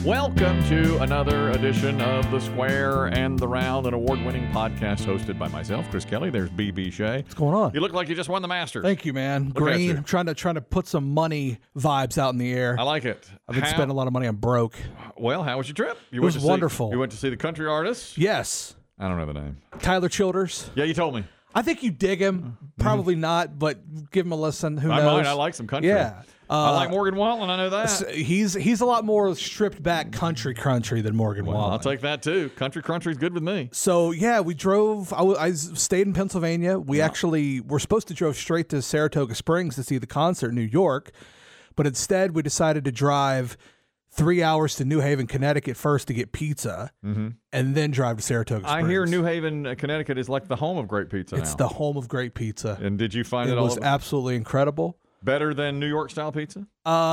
Welcome to another edition of The Square and the Round, an award-winning podcast hosted by myself, Chris Kelly. There's B.B. Shea. What's going on? You look like you just won the Masters. Thank you, man. Look at you. Green. I'm trying to put some money vibes out in the air. I like it. I've been spending a lot of money. I'm broke. Well, how was your trip? It was wonderful. You went to see the country artist? Yes. I don't know the name. Tyler Childers. Yeah, you told me. I think you dig him. Probably not, but give him a listen. Who knows? I might. I like some country. Yeah. I like Morgan Wallen. I know that. He's a lot more stripped back country than Morgan Wallen. I'll take that too. Country's good with me. So yeah, we drove. I stayed in Pennsylvania. We actually were supposed to drive straight to Saratoga Springs to see the concert in New York, but instead we decided to drive 3 hours to New Haven, Connecticut first to get pizza, and then drive to Saratoga Springs. I hear New Haven, Connecticut is like the home of great pizza. It's the home of great pizza. And did you find it was absolutely incredible. Better than New York style pizza?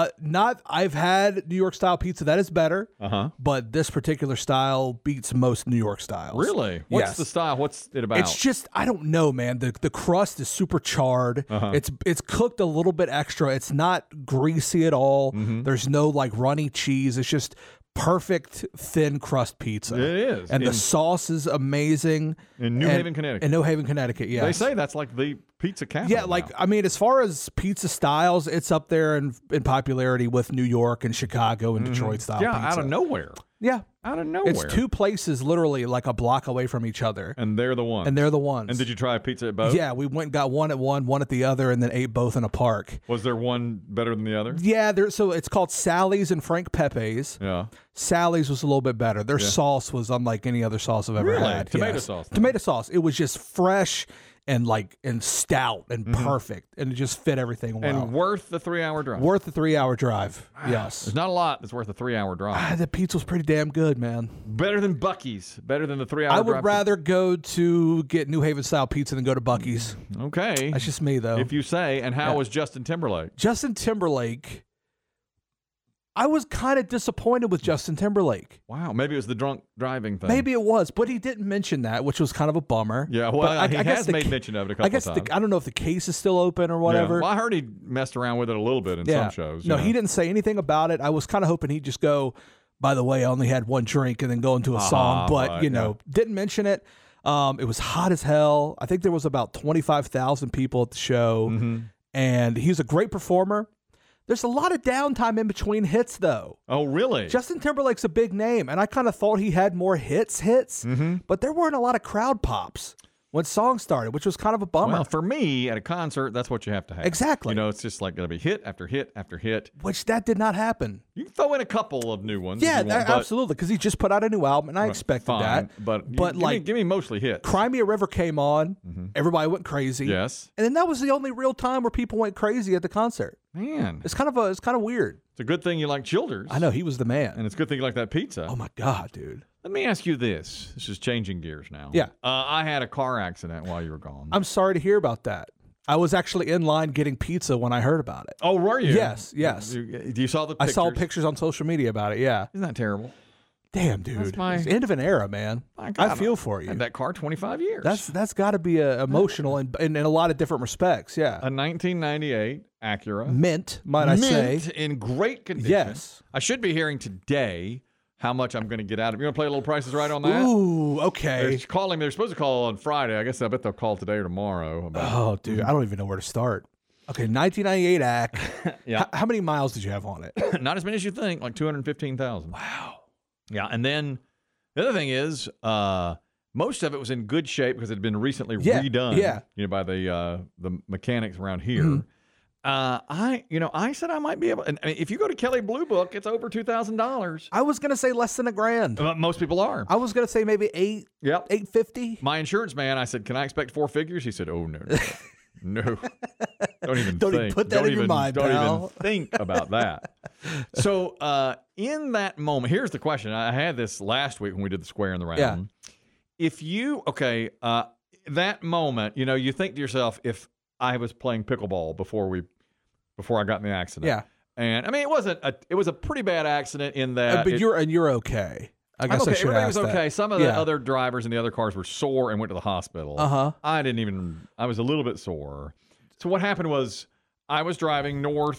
I've had New York style pizza. That is better. But this particular style beats most New York styles. Really? What's the style? What's it about? It's just, I don't know, man. The crust is super charred. It's cooked a little bit extra. It's not greasy at all. There's no like runny cheese. It's just perfect thin crust pizza. It is. And the sauce is amazing. In New Haven, Connecticut. In New Haven, Connecticut, yes. They say that's like the pizza capital. Yeah, like, I mean, as far as pizza styles, it's up there in popularity with New York and Chicago and Detroit style pizza. Yeah, out of nowhere. Yeah. Out of nowhere. It's two places literally like a block away from each other. And they're the ones. And did you try a pizza at both? Yeah, we went and got one at one at the other, and then ate both in a park. Was there one better than the other? Yeah, so it's called Sally's and Frank Pepe's. Yeah. Sally's was a little bit better. Their sauce was unlike any other sauce I've ever had. Tomato sauce. Tomato sauce. It was just fresh and stout and perfect, and it just fit everything well. And worth the 3-hour drive. Worth the 3-hour drive. Yes. There's not a lot that's worth a 3-hour drive. The pizza was pretty damn good, man. Better than Buc-ee's. Better than the 3-hour drive. I would rather go to get New Haven style pizza than go to Buc-ee's. Okay. That's just me, though. If you say. And how was Justin Timberlake? Justin Timberlake. I was kind of disappointed with Justin Timberlake. Wow, maybe it was the drunk driving thing. Maybe it was, but he didn't mention that, which was kind of a bummer. Yeah, well, he has made mention of it a couple of times. I don't know if the case is still open or whatever. Yeah. Well, I heard he messed around with it a little bit in some shows. No, he didn't say anything about it. I was kind of hoping he'd just go, by the way, I only had one drink, and then go into a song, but, didn't mention it. It was hot as hell. I think there was about 25,000 people at the show, and he's a great performer. There's a lot of downtime in between hits, though. Oh, really? Justin Timberlake's a big name, and I kind of thought he had more hits, but there weren't a lot of crowd pops when songs started, which was kind of a bummer. Well, for me, at a concert, that's what you have to have. Exactly. It's just like going to be hit after hit after hit. Which that did not happen. You can throw in a couple of new ones. Yeah, absolutely, because he just put out a new album, and I expected that. But give me mostly hits. Cry Me a River came on. Everybody went crazy. Yes. And then that was the only real time where people went crazy at the concert. Man. It's kind of weird. It's a good thing you like Childers. I know, he was the man. And it's a good thing you like that pizza. Oh, my God, dude. Let me ask you this. This is changing gears now. Yeah. I had a car accident while you were gone. I'm sorry to hear about that. I was actually in line getting pizza when I heard about it. Oh, were you? Yes. You saw the pictures? I saw pictures on social media about it, yeah. Isn't that terrible? Damn, dude. It's the end of an era, man. I feel for you. I had that car 25 years. That's got to be emotional in a lot of different respects, yeah. A 1998 Acura. Mint, might I say. Mint in great condition. Yes. I should be hearing today how much I'm going to get out of it. You want to play a little Price is Right on that? Ooh, okay. They're supposed to call on Friday. I bet they'll call today or tomorrow. Oh, dude, I don't even know where to start. Okay, 1998 AC. Yeah. How many miles did you have on it? Not as many as you think, like 215,000. Wow. Yeah, and then the other thing is, most of it was in good shape because it had been recently redone. Yeah. By the mechanics around here. I said I might be able. And I mean, if you go to Kelley Blue Book, it's over $2,000. I was gonna say less than $1,000. Most people are. I was gonna say maybe $850. My insurance man, I said, "Can I expect 4 figures?" He said, "Oh no, no, don't even put that in your mind, Don't pal. even think about that." So, in that moment, here's the question. I had this last week when we did the Square and the Round. Yeah. If you that moment, you think to yourself, if I was playing pickleball before I got in the accident. Yeah. And I mean, it was a pretty bad accident in that. But you're okay. I guess I should Everybody ask was okay. that. Some of the other drivers in the other cars were sore and went to the hospital. I was a little bit sore. So what happened was I was driving north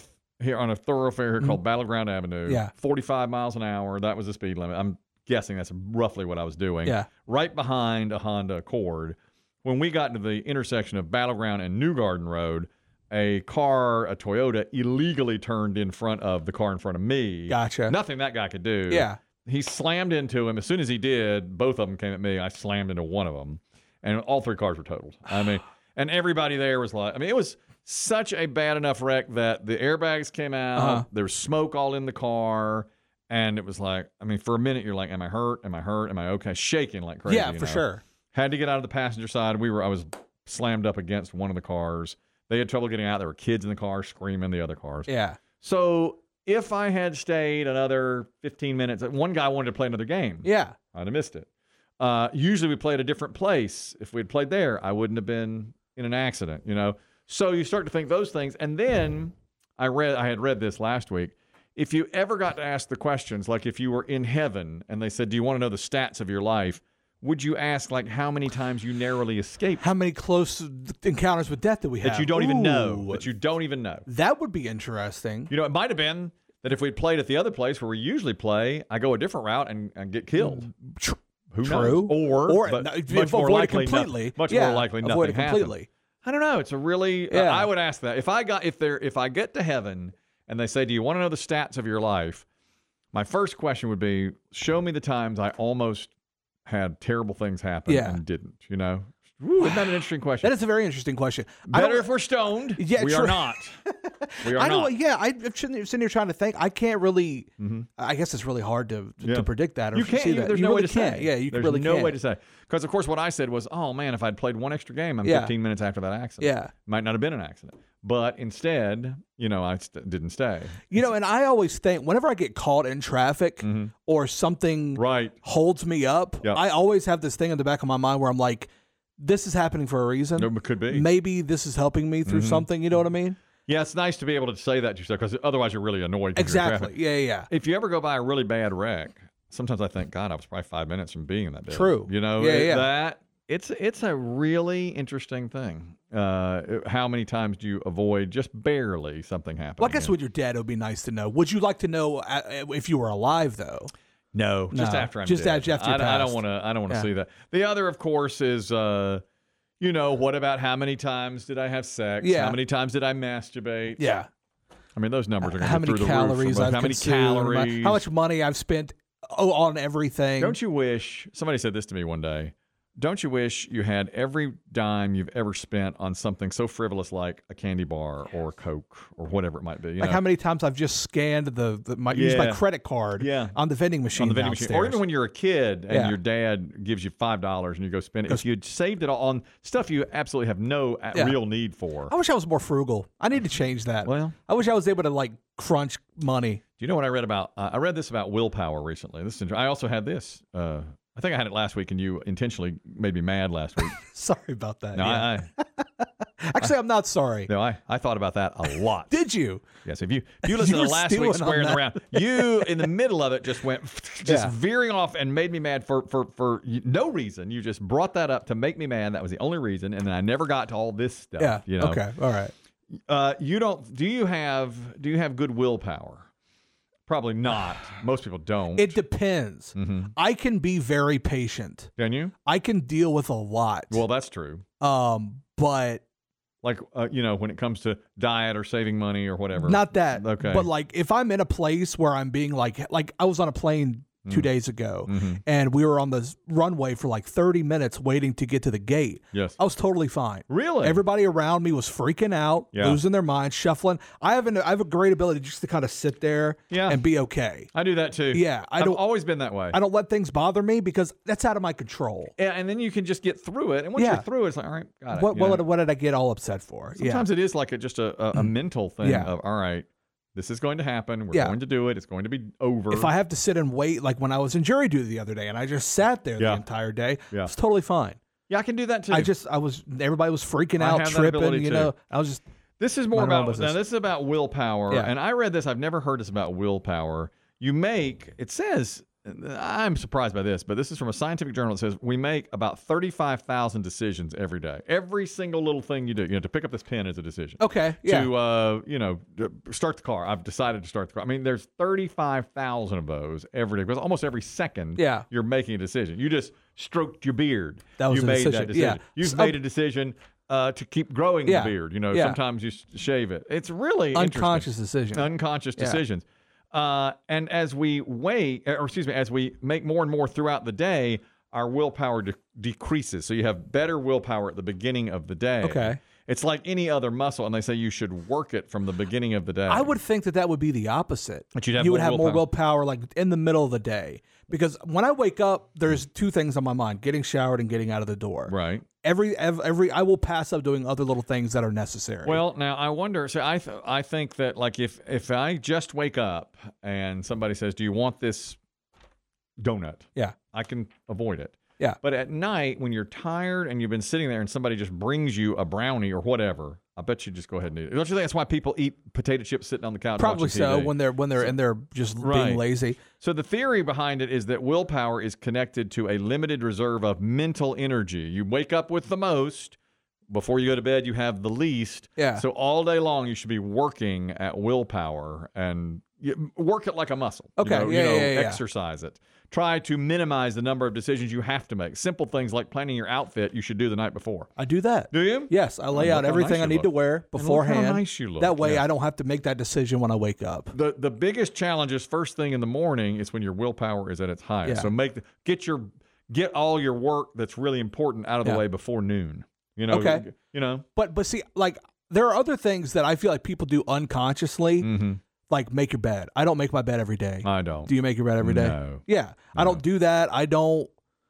here on a thoroughfare here called Battleground Avenue. Yeah. 45 miles an hour. That was the speed limit. I'm guessing that's roughly what I was doing. Yeah. Right behind a Honda Accord. When we got to the intersection of Battleground and New Garden Road, a Toyota, illegally turned in front of the car in front of me. Gotcha. Nothing that guy could do. Yeah. He slammed into him. As soon as he did, both of them came at me. I slammed into one of them, and all 3 cars were totaled. I mean, and everybody there was like, I mean, it was such a bad enough wreck that the airbags came out. There was smoke all in the car. And it was like, I mean, for a minute, you're like, am I hurt? Am I hurt? Am I okay? Shaking like crazy. Yeah, for sure. Had to get out of the passenger side. I was slammed up against one of the cars. They had trouble getting out. There were kids in the car screaming the other cars. Yeah. So if I had stayed another 15 minutes, one guy wanted to play another game. Yeah. I'd have missed it. Usually we played a different place. If we'd played there, I wouldn't have been in an accident, you know? So you start to think those things. And then I had read this last week. If you ever got to ask the questions, like if you were in heaven and they said, do you want to know the stats of your life? Would you ask, like, how many times you narrowly escaped? How many close encounters with death did we have? That you don't even know. That you don't even know. That would be interesting. You know, it might have been that if we'd played at the other place where we usually play, I go a different route and get killed. Who knows? Or much more likely completely. Much more likely nothing happened. I don't know. It's a really. I would ask that if I get to heaven and they say, "Do you want to know the stats of your life?" My first question would be, "Show me the times I almost had terrible things happen and didn't." You know, isn't that an interesting question? That is a very interesting question. Better if we're stoned. Yeah, we are not. We are not. Yeah, I'm sitting here trying to think. I can't really. I guess it's really hard to predict that or you can't, see that. There's you no really way to can't. say. Yeah, you there's really no can't. way to say. Because of course, what I said was, "Oh man, if I'd played one extra game, I'm 15 minutes after that accident. Yeah, might not have been an accident." But instead, you know, I didn't stay. You know, and I always think whenever I get caught in traffic or something holds me up, I always have this thing in the back of my mind where I'm like, this is happening for a reason. No, it could be. Maybe this is helping me through something. You know what I mean? Yeah, it's nice to be able to say that to yourself because otherwise you're really annoyed. Exactly. Yeah. If you ever go by a really bad wreck, sometimes I think, God, I was probably 5 minutes from being in that building. True. You know, that it's a really interesting thing. How many times do you avoid just barely something happening? Well, I guess with your dad, it would be nice to know. Would you like to know if you were alive, though? No, just after I'm just dead. After I don't want to see that. The other, of course, is you know, what about how many times did I have sex? Yeah. How many times did I masturbate? Yeah. I mean, those numbers are going to go through the roof. How many calories? How much money I've spent on everything. Don't you wish, somebody said this to me one day, don't you wish you had every dime you've ever spent on something so frivolous like a candy bar or Coke or whatever it might be? Like how many times I've just scanned used my credit card on the vending machine downstairs. Or even when you're a kid and your dad gives you $5 and you go spend it. If you'd saved it all on stuff you absolutely have no real need for. I wish I was more frugal. I need to change that. Well, I wish I was able to like crunch money. Do you know what I read about? I read this about willpower recently. I also had this. I think I had it last week, and you intentionally made me mad last week. Sorry about that. No, actually, I'm not sorry. No, I thought about that a lot. Did you? Yes. If you listen to last week's Squaring the Round, you in the middle of it just went veering off and made me mad for no reason. You just brought that up to make me mad. That was the only reason, and then I never got to all this stuff. Yeah. You know? Okay. All right. You don't? Do you have good willpower? Probably not. Most people don't. It depends. I can be very patient. Can you? I can deal with a lot. Well, that's true. But like you know, when it comes to diet or saving money or whatever. Not that. Okay. But like if I'm in a place where I'm being like I was on a plane 2 days ago, and we were on the runway for like 30 minutes waiting to get to the gate. Yes. I was totally fine. Really? Everybody around me was freaking out, losing their minds, shuffling. I have a great ability just to kind of sit there and be okay. I do that too. Yeah. I've always been that way. I don't let things bother me because that's out of my control. Yeah, and then you can just get through it. And once you're through it, it's like, all right, got it. What did I get all upset for? Sometimes it is like just a mental thing of, all right, this is going to happen. We're going to do it. It's going to be over. If I have to sit and wait, like when I was in jury duty the other day, and I just sat there the entire day, it's totally fine. Yeah, I can do that too. Everybody was freaking out, tripping. You know, I was just. This is more about this is about willpower, and I read this. I've never heard this about willpower. It says I'm surprised by this, but this is from a scientific journal that says we make about 35,000 decisions every day. Every single little thing you do, to pick up this pen is a decision. Okay, yeah. To, start the car. I've decided to start the car. I mean, there's 35,000 of those every day because almost every second you're making a decision. You just stroked your beard. That was you made decision. that decision. Yeah. You've made a decision to keep growing the beard. Sometimes you shave it. It's really unconscious decision. Unconscious decisions. And as we as we make more and more throughout the day, our willpower decreases. So you have better willpower at the beginning of the day. Okay. It's like any other muscle, and they say you should work it from the beginning of the day. I would think that would be the opposite. But you would have more willpower like in the middle of the day. Because when I wake up, there's two things on my mind: getting showered and getting out of the door. Right. Every I will pass up doing other little things that are necessary. Well, now I wonder. So I think that like if I just wake up and somebody says, "Do you want this donut?" Yeah, I can avoid it. Yeah. But at night, when you're tired and you've been sitting there and somebody just brings you a brownie or whatever, I bet you just go ahead and eat it. Don't you think that's why people eat potato chips sitting on the couch? Probably so TV? when they're just being lazy. So the theory behind it is that willpower is connected to a limited reserve of mental energy. You wake up with the most. Before you go to bed, you have the least. Yeah. So all day long, you should be working at willpower and work it like a muscle. Okay. Exercise it. Try to minimize the number of decisions you have to make. Simple things like planning your outfit you should do the night before. I do that. Do you? Yes, I lay out everything I need to wear beforehand. Look how nice you look. That way I don't have to make that decision when I wake up. The biggest challenge is first thing in the morning is when your willpower is at its highest. Yeah. So get all your work that's really important out of the way before noon. Okay. But see, like there are other things that I feel like people do unconsciously. Mm-hmm. Like make your bed. I don't make my bed every day. I don't. Do you make your bed every day? No. Yeah. No. I don't do that. I do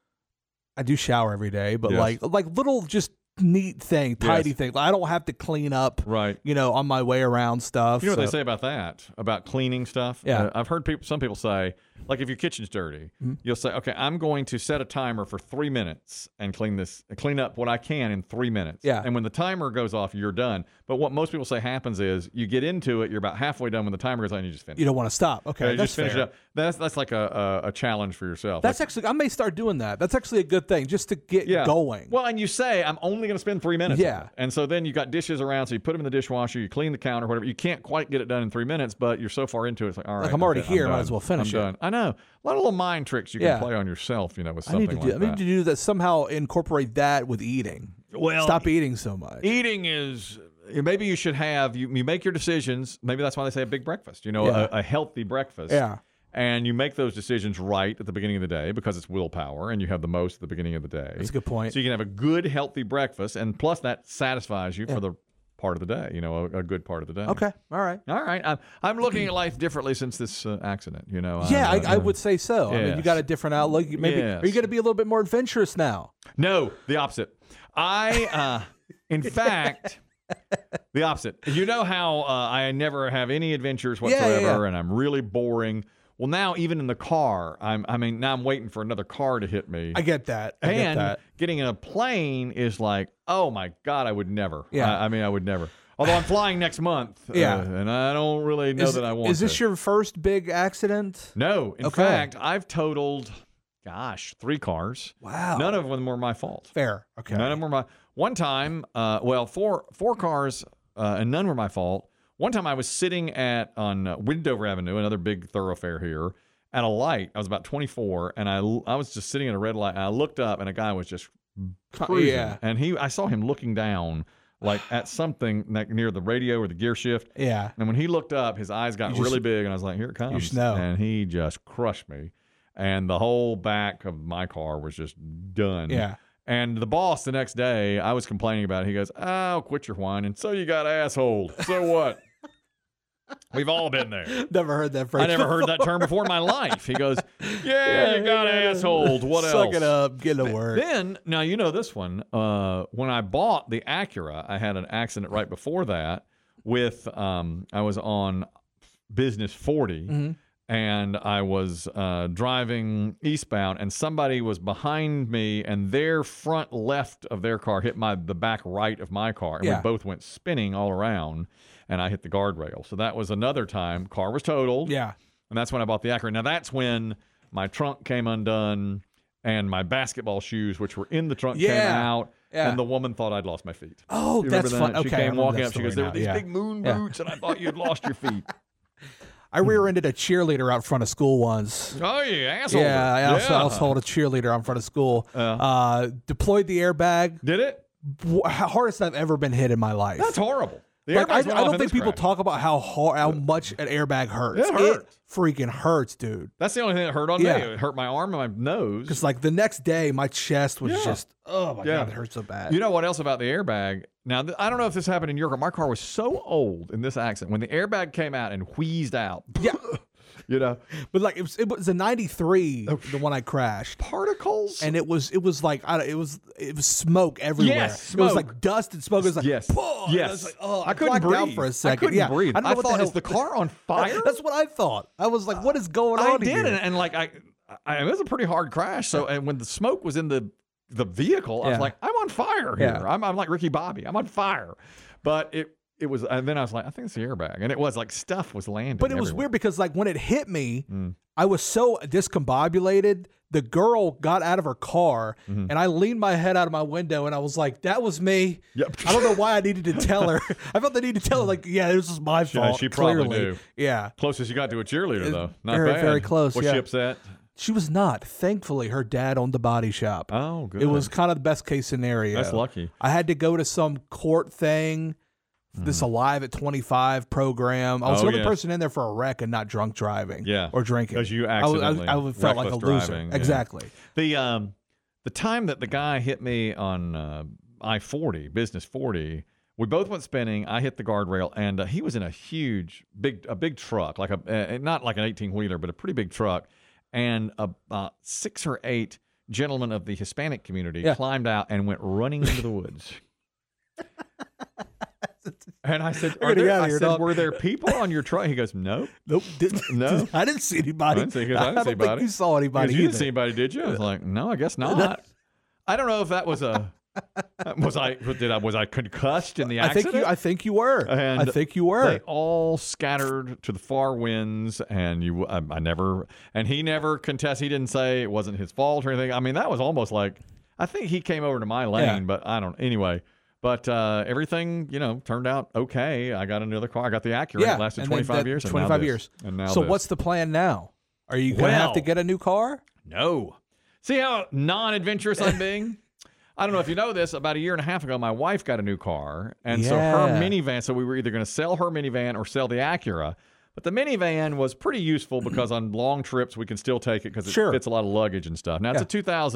shower every day, but like little just neat thing, tidy thing. I don't have to clean up on my way around stuff. You know what they say about that? About cleaning stuff? Yeah. I've heard some people say, like if your kitchen's dirty, you'll say, okay, I'm going to set a timer for 3 minutes and clean up what I can in 3 minutes. Yeah. And when the timer goes off, you're done. But what most people say happens is you get into it, you're about halfway done. When the timer goes on, you just finish. You don't want to stop. Okay, you just finish it up. That's like a challenge for yourself. That's actually, I may start doing that. That's actually a good thing, just to get going. Well, and you say, I'm only going to spend 3 minutes. Yeah. And so then you got dishes around, so you put them in the dishwasher, you clean the counter, whatever. You can't quite get it done in 3 minutes, but you're so far into it, it's like, all right. Like I'm already here, might as well finish I'm done. I know. A lot of little mind tricks you can play on yourself, with something like that. I need to do that, somehow incorporate that with eating. Well, stop eating so much. Eating is, maybe you should have, you make your decisions. Maybe that's why they say a big breakfast, a healthy breakfast. Yeah. And you make those decisions right at the beginning of the day because it's willpower and you have the most at the beginning of the day. That's a good point. So you can have a good, healthy breakfast, and plus that satisfies you for the part of the day, a good part of the day. Okay. All right. I'm looking at life differently since this accident, I would say so. Yes. I mean, you got a different outlook. Are you going to be a little bit more adventurous now? No, the opposite. In fact, the opposite. You know how I never have any adventures whatsoever, and I'm really boring. Well, now even in the car, now I'm waiting for another car to hit me. I get that. Getting in a plane is like, oh my God, I would never. Yeah. I would never. Although I'm flying next month. And I don't really know that I want to. Is this your first big accident? No. In fact, I've totaled, 3 cars. Wow. None of them were my fault. Fair. Okay. None of them were my. One time, 4 cars, and none were my fault. One time I was sitting on Windover Avenue, another big thoroughfare here, at a light. I was about 24, and I was just sitting at a red light, and I looked up, and a guy was just cruising. Yeah. And I saw him looking down, like at something near the radio or the gear shift. Yeah. And when he looked up, his eyes got really big, and I was like, here it comes. You just know. And he just crushed me. And the whole back of my car was just done. Yeah. And the boss the next day, I was complaining about it. He goes, "Oh, quit your whining. So you got asshole. So what?" We've all been there. Never heard that phrase. I never heard that term before in my life. He goes, "Yeah, you got asshole. What else? Suck it up. Get to work." Then, now you know this one. When I bought the Acura, I had an accident right before that with, I was on Business 40. Mm-hmm. And I was driving eastbound, and somebody was behind me, and their front left of their car hit the back right of my car, and we both went spinning all around, and I hit the guardrail. So that was another time. Car was totaled. Yeah. And that's when I bought the Acura. Now, that's when my trunk came undone, and my basketball shoes, which were in the trunk, came out. Yeah. And the woman thought I'd lost my feet. Oh, that's fun. She came walking up. She goes, there were these big moon boots, and I thought you'd lost your feet. I rear-ended a cheerleader out front of school once. Oh, you asshole. Yeah, I also told a cheerleader out in front of school. Deployed the airbag. Did it? Hardest I've ever been hit in my life. That's horrible. I don't think people talk about how much an airbag hurts. It hurts. It freaking hurts, dude. That's the only thing that hurt on me. It hurt my arm and my nose. Because like the next day, my chest was just, oh my God, it hurt so bad. You know what else about the airbag? Now, I don't know if this happened in your car. My car was so old in this accident. When the airbag came out and wheezed out. Yeah. You know, but like it was a 93, the one I crashed. Particles, and it was like it was smoke everywhere. Yes, smoke. It was like dust and smoke. It was like yes. I was like, oh, I couldn't breathe for a second. I couldn't breathe. I thought, is the car on fire? That's what I thought. I was like, what is going on here? And like it was a pretty hard crash. So and when the smoke was in the vehicle, I was like, I'm on fire here. I'm like Ricky Bobby. I'm on fire. But it was, and then I was like, I think it's the airbag, and it was like stuff was landing. But it was weird because like when it hit me, I was so discombobulated. The girl got out of her car, and I leaned my head out of my window, and I was like, "That was me." Yep. I don't know why I needed to tell her. I felt the need to tell her, like, "Yeah, this was my fault." Yeah, she probably knew. Yeah. Closest you got to a cheerleader, though. Not very, bad. very close. Was she upset? She was not. Thankfully, her dad owned the body shop. Oh, good. It was kind of the best case scenario. That's lucky. I had to go to some court thing. This Alive at 25 program. I was the only person in there for a wreck and not drunk driving or drinking. Because you accidentally I felt like a loser. Driving. Yeah. Exactly. The time that the guy hit me on I-40, Business 40, we both went spinning. I hit the guardrail, and he was in a big truck, like not like an 18-wheeler, but a pretty big truck. And 6 or 8 gentlemen of the Hispanic community climbed out and went running into the woods. And I said, were there people on your truck? He goes, nope. No. I didn't see anybody. I didn't see anybody. Think you saw anybody. You didn't see anybody, did you? I was like, no, I guess not. I don't know if that was was I concussed in the accident? I think you were. And I think you were. They all scattered to the far winds, and he never contested. He didn't say it wasn't his fault or anything. I mean, that was almost like, I think he came over to my lane, but I don't. Anyway. But everything, turned out okay. I got another car. I got the Acura. It lasted 25 years. 25 years. And now so what's the plan now? Are you going to have to get a new car? No. See how non-adventurous I'm being? I don't know if you know this. About a year and a half ago, my wife got a new car. And so her minivan, so we were either going to sell her minivan or sell the Acura. But the minivan was pretty useful because on long trips, we can still take it because it fits a lot of luggage and stuff. Now, it's a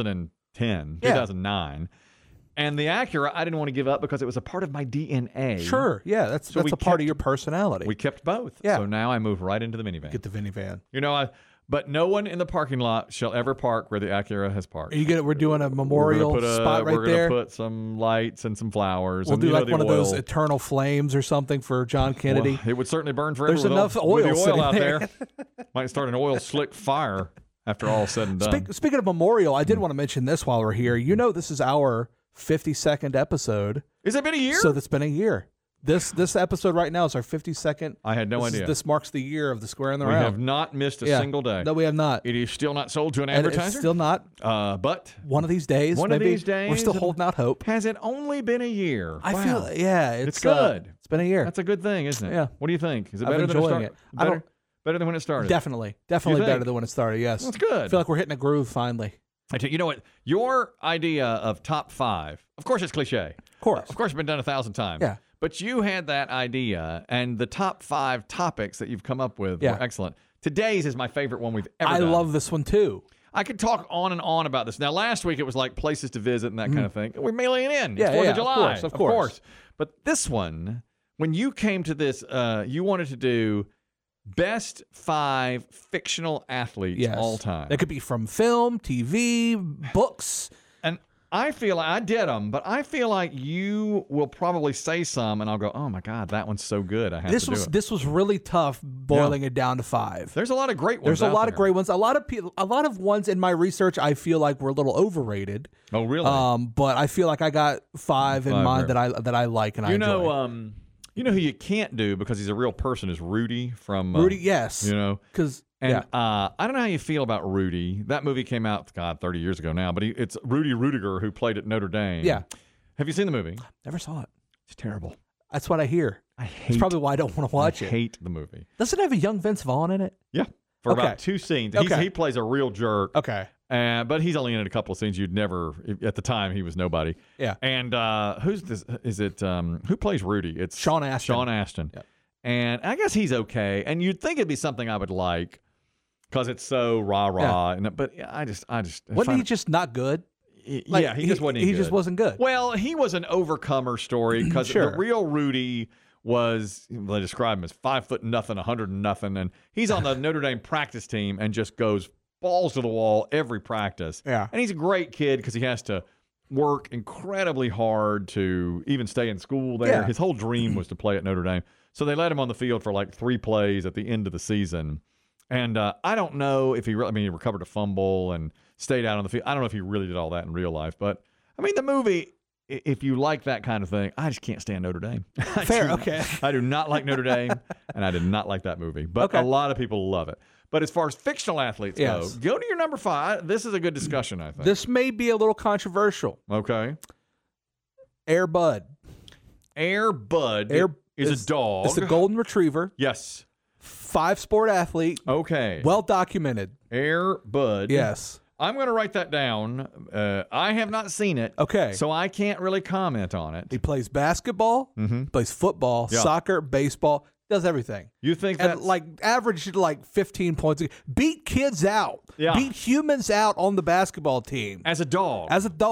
2009. And the Acura, I didn't want to give up because it was a part of my DNA. Sure, yeah, that's a part of your personality. We kept both. Yeah. So now I move right into the minivan. Get the minivan. But no one in the parking lot shall ever park where the Acura has parked. We're doing a memorial spot right there? We're going to put some lights and some flowers. We'll do like one of those eternal flames or something for John Kennedy. Well, it would certainly burn forever. There's enough oil with the oil out there. Might start an oil slick fire after all said and done. Speaking of memorial, I did want to mention this while we're here. This is our 52nd episode. Has it been a year? So it's been a year. This episode right now is our 52nd. I had no idea. This marks the year of the Square in the Round. We have not missed a single day. No, we have not. It is still not sold to an advertiser? It's still not. But one of these days, we're still holding out hope. Has it only been a year? I feel, it's good. It's been a year. That's a good thing, isn't it? Yeah. What do you think? Is it better than it started? Better than when it started? Definitely better than when it started, yes. That's good. I feel like we're hitting a groove finally. You know what? Your idea of top 5, of course it's cliche. Of course. It's been done 1,000 times. Yeah. But you had that idea, and the top 5 topics that you've come up with were excellent. Today's is my favorite one we've ever done. I love this one, too. I could talk on and on about this. Now, last week it was like places to visit and that kind of thing. We're mailing it in. It's 4th of July. Of course. But this one, when you came to this, you wanted to do best 5 fictional athletes all time. That could be from film, TV, books. And I feel like I did them, but I feel like you will probably say some, and I'll go, "Oh my God, that one's so good! I have to do it." This was really tough boiling it down to 5. There's a lot of great ones. There's a lot of great ones. A lot of ones in my research I feel like were a little overrated. Oh, really? But I feel like I got 5 in mind that I like and I enjoy. You know who you can't do because he's a real person is Rudy from Rudy. Yes, you know because. I don't know how you feel about Rudy. That movie came out, 30 years ago now, but it's Rudy Rudiger who played at Notre Dame. Yeah. Have you seen the movie? Never saw it. It's terrible. That's what I hear. It's probably why I don't want to watch it. I hate the movie. Doesn't it have a young Vince Vaughn in it? Yeah. For about 2 scenes. He plays a real jerk. Okay. But he's only in it a couple of scenes. You'd never, at the time, he was nobody. Yeah. And who's this? Is it, who plays Rudy? It's Sean Astin. Sean Astin. Yep. And I guess he's okay. And you'd think it'd be something I would like. Because it's so rah-rah. Yeah. But I just wasn't he just not good? He just wasn't He just wasn't good. Well, he was an overcomer story because the real Rudy was, they describe him as 5'0", 100 nothing. And he's on the Notre Dame practice team and just goes balls to the wall every practice. Yeah. And he's a great kid because he has to work incredibly hard to even stay in school there. Yeah. His whole dream was to play at Notre Dame. So they let him on the field for like 3 plays at the end of the season. And I don't know if he really, he recovered a fumble and stayed out on the field. I don't know if he really did all that in real life. But, the movie, if you like that kind of thing, I just can't stand Notre Dame. Fair, okay. I do not like Notre Dame, and I did not like that movie. But a lot of people love it. But as far as fictional athletes go to your number 5. This is a good discussion, I think. This may be a little controversial. Okay. Air Bud. Air Bud is a dog. It's a golden retriever. Yes. 5-sport athlete. Okay. Well documented. Air Bud. Yes. I'm going to write that down. I have not seen it. Okay. So I can't really comment on it. He plays basketball, plays football, soccer, baseball, does everything. You think that averaged 15 points. Beat kids out. Yeah. Beat humans out on the basketball team. As a dog.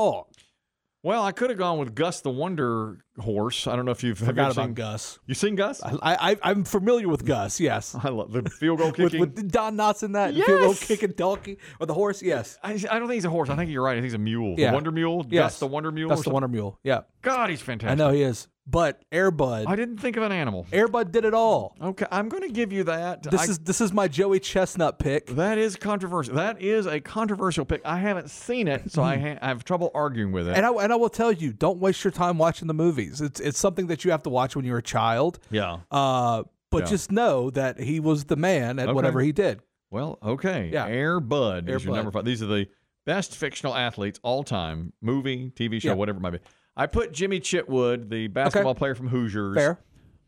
Well, I could have gone with Gus the Wonder Horse. I don't know if you've forgot about Gus. You seen Gus? I'm familiar with Gus. Yes, I love the field goal kicking with Don Knotts in that. Yes! Field goal kicking donkey or the horse. Yes, I don't think he's a horse. I think you're right. I think he's a mule. Yeah. The Wonder Mule. Yes. Gus the Wonder Mule. Gus the Wonder Mule. Yeah. God, he's fantastic. I know he is. But Air Bud. I didn't think of an animal. Air Bud did it all. Okay, I'm going to give you that. This is my Joey Chestnut pick. That is controversial. That is a controversial pick. I haven't seen it, so I have trouble arguing with it. And I will tell you, don't waste your time watching the movies. It's something that you have to watch when you're a child. Yeah. But just know that he was the man at whatever he did. Well, okay. Yeah. Air Bud is your number 5. These are the best fictional athletes all time. Movie, TV show, whatever it might be. I put Jimmy Chitwood, the basketball player from Hoosiers. Fair.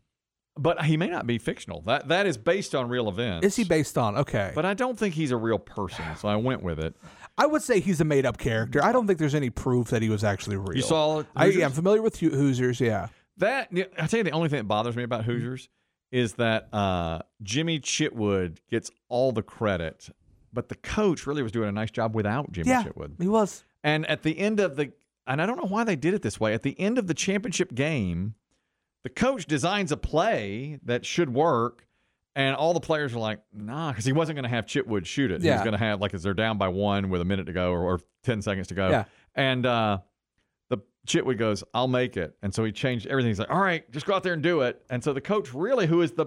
But he may not be fictional. That is based on real events. Is he based on? Okay. But I don't think he's a real person, so I went with it. I would say he's a made-up character. I don't think there's any proof that he was actually real. You saw I'm familiar with Hoosiers, yeah. I tell you, the only thing that bothers me about Hoosiers is that Jimmy Chitwood gets all the credit, but the coach really was doing a nice job without Jimmy Chitwood. He was. And at the end of and I don't know why they did it this way. At the end of the championship game, the coach designs a play that should work, and all the players are like, nah, because he wasn't going to have Chitwood shoot it. He was going to have, as they're down by 1 with a minute to go or 10 seconds to go. Yeah. And the Chitwood goes, I'll make it. And so he changed everything. He's like, all right, just go out there and do it. And so the coach really, who is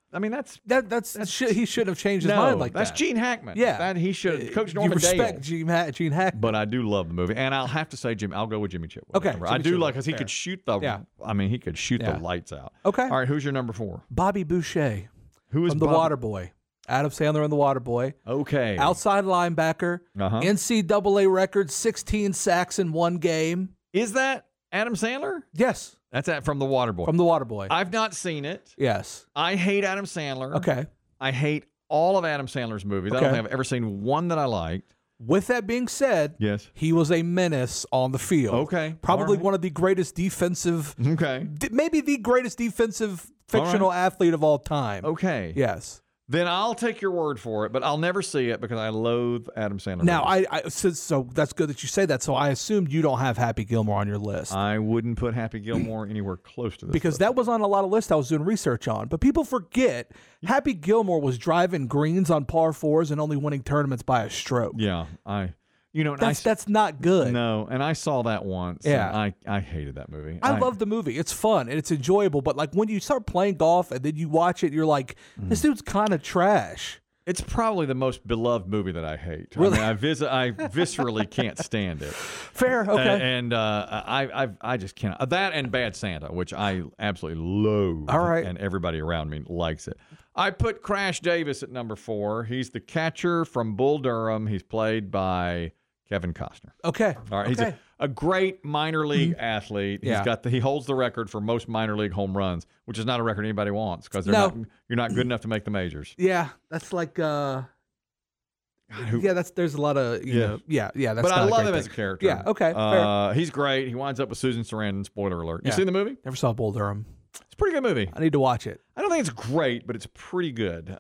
he shouldn't have changed his mind like that. That's Gene Hackman. Yeah. That he should. Coach Norman Dale. You respect Gene Hackman. But I do love the movie. And I'll have to say, I'll go with Jimmy Chitwood. Okay. I do like, because he could shoot he could shoot the lights out. Okay. All right, who's your number 4? Bobby Boucher. Who is from The Waterboy. Adam Sandler in The Waterboy. Okay. Outside linebacker. NCAA record, 16 sacks in 1 game. Is that Adam Sandler? Yes. That's from The Waterboy. From The Waterboy. I've not seen it. Yes. I hate Adam Sandler. Okay. I hate all of Adam Sandler's movies. Okay. I don't think I've ever seen one that I liked. With that being said, yes, he was a menace on the field. Okay. Probably one of the greatest defensive, maybe the greatest defensive fictional athlete of all time. Okay. Yes. Then I'll take your word for it, but I'll never see it because I loathe Adam Sandler. Now, so that's good that you say that. So I assumed you don't have Happy Gilmore on your list. I wouldn't put Happy Gilmore anywhere close to this because list. That was on a lot of lists I was doing research on. But people forget Happy Gilmore was driving greens on par 4s and only winning tournaments by a stroke. Yeah, that's not good. No, and I saw that once. Yeah, I hated that movie. I love the movie. It's fun and it's enjoyable. But when you start playing golf and then you watch it, you're like, this dude's kind of trash. It's probably the most beloved movie that I hate. Really? I viscerally can't stand it. Fair, okay. I just cannot. That and Bad Santa, which I absolutely loathe. All right. And everybody around me likes it. I put Crash Davis at number 4. He's the catcher from Bull Durham. He's played by Kevin Costner. Okay. All right. Okay. He's a great minor league athlete. Yeah. He holds the record for most minor league home runs, which is not a record anybody wants because you're not good enough to make the majors. Yeah, that's like there's a lot of that's. But I love him as a character. Yeah, okay. Fair. He's great. He winds up with Susan Sarandon. Spoiler alert. You seen the movie? Never saw Bull Durham. It's a pretty good movie. I need to watch it. I don't think it's great, but it's pretty good.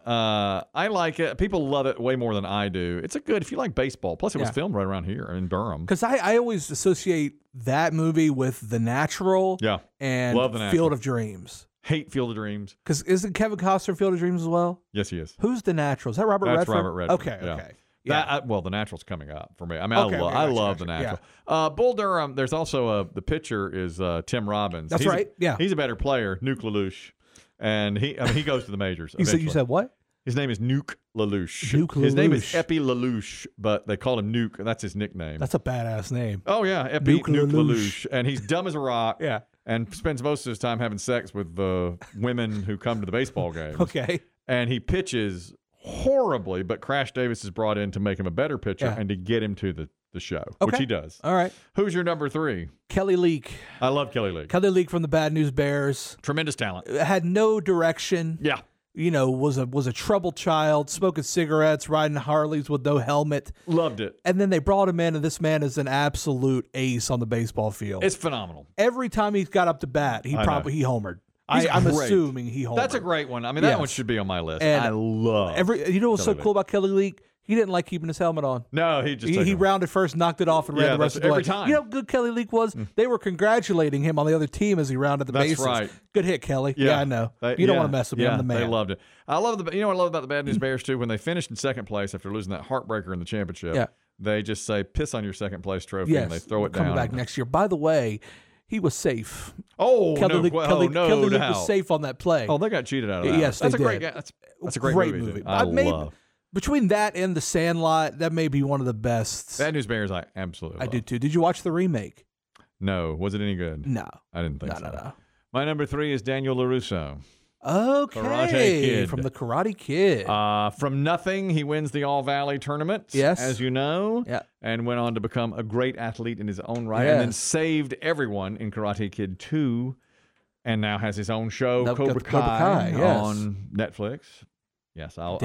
I like it. People love it way more than I do. It's if you like baseball. Plus, it was filmed right around here in Durham. Because I always associate that movie with The Natural and love The Natural. Field of Dreams. Hate Field of Dreams. Because isn't Kevin Costner Field of Dreams as well? Yes, he is. Who's The Natural? Is that Robert Redford? That's Robert Redford. Okay, yeah. okay. Yeah. The Natural's coming up for me. I mean, I love The Natural. Yeah. Bull Durham, there's also the pitcher is Tim Robbins. That's right. He's a better player, Nuke LaLoosh. And he goes to the majors. You said what? His name is Nuke LaLoosh. His name is Epi LaLoosh, but they call him Nuke. That's his nickname. That's a badass name. Oh, yeah. Epi Nuke LaLoosh. And he's dumb as a rock. Yeah. And spends most of his time having sex with the women who come to the baseball games. Okay. And he pitches horribly, but Crash Davis is brought in to make him a better pitcher and to get him to the show, which he does. All right. Who's your number 3? Kelly Leak. I love Kelly Leak. Kelly Leak from the Bad News Bears. Tremendous talent. Had no direction. Yeah. Was a troubled child, smoking cigarettes, riding Harleys with no helmet. Loved it. And then they brought him in, and this man is an absolute ace on the baseball field. It's phenomenal. Every time he got up to bat, he homered. I'm assuming he homered. That's a great one. I mean, that one should be on my list. And I love what's so cool about Kelly Leak? He didn't like keeping his helmet on. No, he rounded first, knocked it off, and ran the rest of the way. Every time. You know how good Kelly Leak was? They were congratulating him on the other team as he rounded the bases. That's right. Good hit, Kelly. Yeah, I know. You don't want to mess with me. I'm the man. They loved it. I love what I love about the Bad News Bears, too? When they finished in second place after losing that heartbreaker in the championship, they just say, piss on your second place trophy, and they throw it down. Coming back next year. By the way, he was safe. Oh, Kelly Leak was safe on that play. Oh, they got cheated out of that. Yes, that's they did. That's a great movie. I love. Between that and The Sandlot, that may be one of the best. Bad News Bears, I absolutely love. I do too. Did you watch the remake? No. Was it any good? No. I didn't think so. No. My number 3 is Daniel LaRusso. Okay. Karate Kid. From the Karate Kid. From nothing, he wins the All Valley tournament, as you know, and went on to become a great athlete in his own right, and then saved everyone in Karate Kid 2, and now has his own show, Cobra Kai, on Netflix. Yes, I'll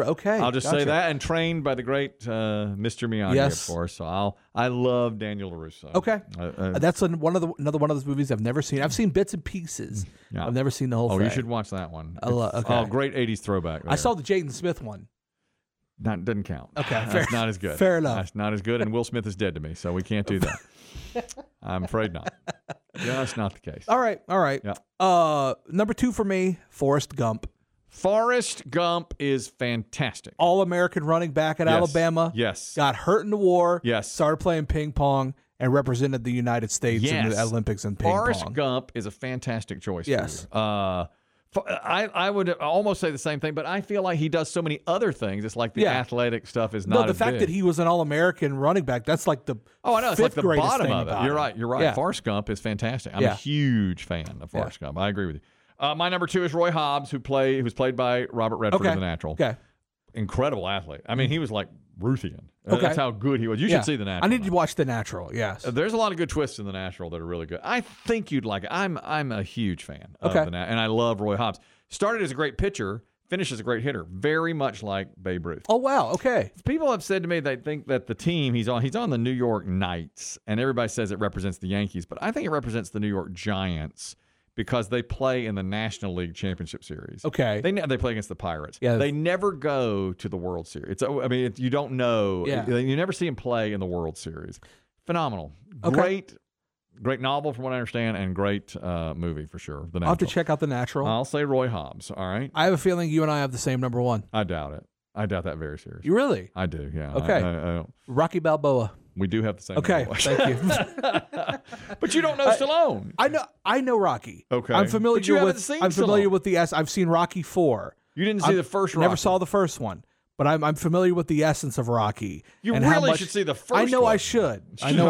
just say that, and trained by the great Mr. Miyagi, of course. So I love Daniel LaRusso. Okay, that's another one of those movies I've never seen. I've seen bits and pieces. Yeah. I've never seen the whole thing. You should watch that one. Great 80s throwback. There. I saw the Jaden Smith one. Doesn't count. Okay, that's not as good. Fair enough. That's not as good, and Will Smith is dead to me, so we can't do that. I'm afraid not. That's not the case. All right. Yeah. Number 2 for me, Forrest Gump. Forrest Gump is fantastic. All-American running back at Alabama. Yes. Got hurt in the war. Yes. Started playing ping pong and represented the United States in the Olympics in ping Forrest pong. Gump is a fantastic choice. Yes. I would almost say the same thing, but I feel like he does so many other things. It's like the athletic stuff is not. No, the fact that he was an All-American running back, that's like the it's like the bottom of it. You're right. Yeah. Forrest Gump is fantastic. I'm a huge fan of Forrest Gump. I agree with you. My number 2 is Roy Hobbs, who's played by Robert Redford in The Natural. Okay. Incredible athlete. I mean, he was like Ruthian. That's how good he was. You should see The Natural. I need to watch The Natural, yes. There's a lot of good twists in The Natural that are really good. I think you'd like it. I'm a huge fan of The Natural, and I love Roy Hobbs. Started as a great pitcher, finished as a great hitter, very much like Babe Ruth. Oh, wow, okay. People have said to me they think that the team he's on the New York Knights, and everybody says it represents the Yankees, but I think it represents the New York Giants, because they play in the National League Championship Series. Okay. They play against the Pirates. Yeah. They never go to the World Series. You don't know. Yeah. You never see them play in the World Series. Phenomenal. Okay. Great novel from what I understand, and great movie for sure. The Natural. I'll have to check out The Natural. I'll say Roy Hobbs. All right. I have a feeling you and I have the same number 1. I doubt it. I doubt that very seriously. You really? I do, yeah. Okay. I don't. Rocky Balboa. We do have the same. Okay, thank you. But you don't know Stallone. I know Rocky. Okay, I'm familiar with the S. I've seen Rocky 4. You didn't see the first Rocky. Never saw the first one. but I'm familiar with the essence of Rocky. You really should see the first one. I know I should.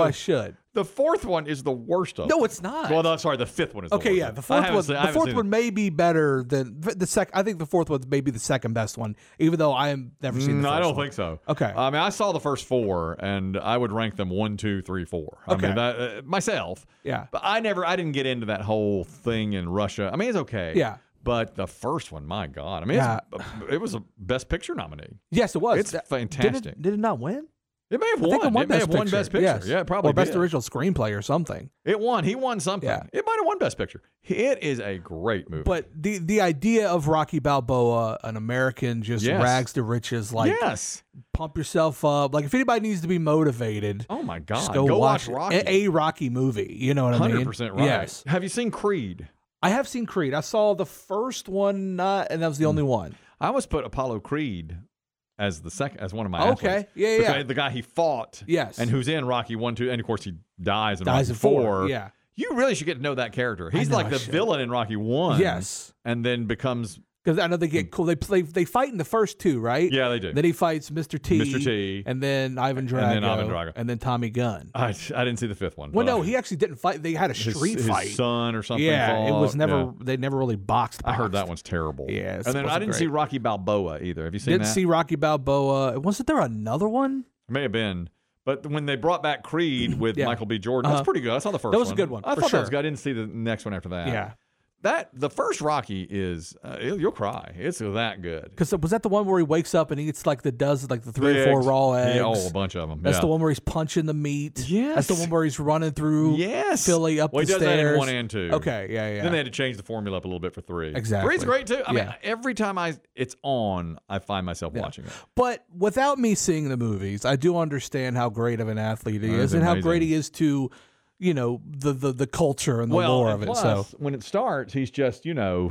The fourth one is the worst of them. No, it's not. Well, no, sorry, the fifth one is the worst. Okay, yeah, the fourth one may be better than the second. I think the fourth one may be the second best one, even though I have never seen the first one. I don't think so. Okay. I mean, I saw the first four, and I would rank them 1, 2, 3, 4. Okay. I mean, myself. Yeah. But I didn't get into that whole thing in Russia. I mean, it's okay. Yeah. But the first one, my God. I mean, it was a Best Picture nominee. Yes, it was. It's fantastic. Did it not win? It may have won. It may have won Best Picture. Yes. Yeah, it probably or Best Original Screenplay or something. It won. He won something. Yeah. It might have won Best Picture. It is a great movie. But the idea of Rocky Balboa, an American just rags to riches, like pump yourself up. Like if anybody needs to be motivated, oh my God, just go watch Rocky. A Rocky movie. You know what I mean? 100% right. Yes. Have you seen Creed? I have seen Creed. I saw the first one, and that was the only one. I always put Apollo Creed as the second, as one of my athletes. Okay, yeah. The guy he fought, and who's in Rocky 1, 2, and of course he dies in Rocky 4. Yeah, you really should get to know that character. He's like the villain in Rocky 1. Yes, and then becomes. Because I know they get cool. They fight in the first two, right? Yeah, they do. Then he fights Mr. T, and then Ivan Drago, and then Tommy Gunn. I didn't see the fifth one. Well, no, he actually didn't fight. They had a street fight. His son or something. Yeah, it was never. Yeah. They never really boxed. I heard that one's terrible. Yeah, and then I didn't see Rocky Balboa either. Have you seen that? Didn't see Rocky Balboa. Wasn't there another one? It may have been. But when they brought back Creed with Michael B. Jordan, that's pretty good. I saw the first one. That was a good one. I thought that was good. I didn't see the next one after that. Yeah. The first Rocky is you'll cry. It's that good. Because was that the one where he wakes up and he eats like the 3 or 4 raw eggs? Yeah, a bunch of them. That's the one where he's punching the meat. Yes. That's the one where he's running through Philly up the stairs. He does that in 1 and 2. Okay, yeah. Then they had to change the formula up a little bit for 3. Exactly. 3's great too. I mean, every time it's on, I find myself watching it. But without me seeing the movies, I do understand how great of an athlete he is and how great he is to. You know, the culture and the lore of it. So when it starts, he's just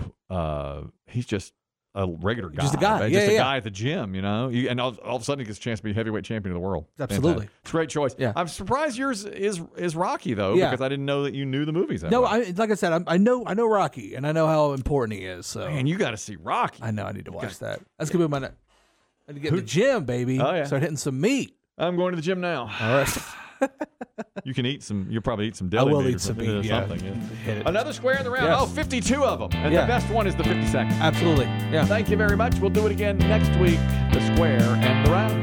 he's just a regular guy. Just a guy. Just a guy at the gym, and all of a sudden he gets a chance to be heavyweight champion of the world. Absolutely. It's a great choice. Yeah. I'm surprised yours is Rocky, though, because I didn't know that you knew the movies that well. Like I said, I know Rocky, and I know how important he is. So. Man, you got to see Rocky. I know. I need to watch that. That's going to be my I need to get in the gym, baby. Oh, yeah. Start hitting some meat. I'm going to the gym now. All right. You can eat some. You'll probably eat some deli meat. I will eat some meat. Another square in the round. Yes. 52 of them, and the best one is the 52nd. Absolutely. Yeah. Thank you very much. We'll do it again next week. The square and the round.